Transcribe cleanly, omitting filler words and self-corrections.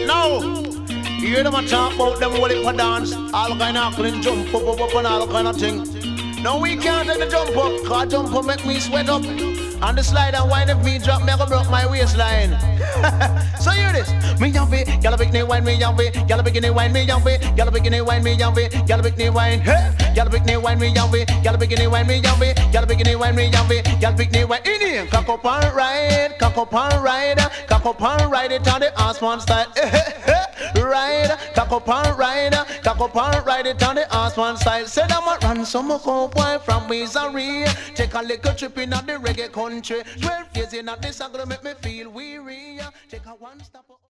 Now, you hear them a talk about them what for dance, all kind of clean jump up and all kind of thing. No, we can't take the jump up, cause jump up make me sweat up. And the slide and wine if me drop, me go broke my waistline. So hear this, me young fi, gyal a bikini wine, me young fi, gyal a bikini wine, me young fi, gyal a bikini wine, me young fi, gyal a bikini wine, hey, gyal a bikini wine, me young fi, gyal a bikini wine, me young fi, gyal a bikini wine, me young fi, gyal a bikini wine. In here, cock up and ride, cock up and ride, cock up and ride it on the ass one style. Ride, cock up and ride, cock up and ride it on the ass one style. Said I'ma run some cowboy from Missouri, take a little trip in the reggae country. 12 years in this, I'm gonna make me feel weary. Take a one stop.